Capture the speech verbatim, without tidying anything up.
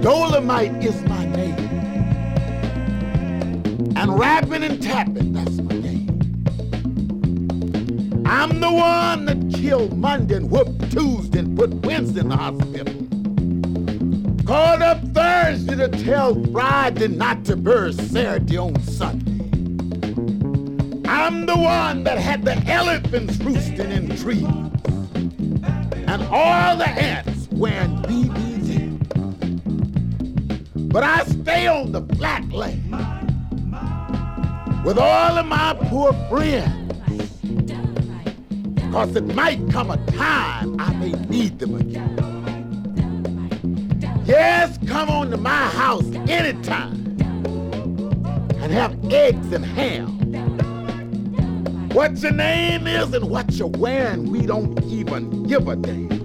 Dolomite is my name. And rapping and tapping, that's my game. I'm the one that killed Monday and whooped Tuesday and put Wednesday in the hospital. Called up Thursday to tell Friday not to bury Saturday on Sunday. I'm the one that had the elephants roosting in trees and all the ants wearing B B D. But I stay on the flat land with all of my poor friends, because it might come a time I may need them again. Yes, come on to my house anytime and have eggs and ham. What your name is and what you're wearing, we don't even give a damn.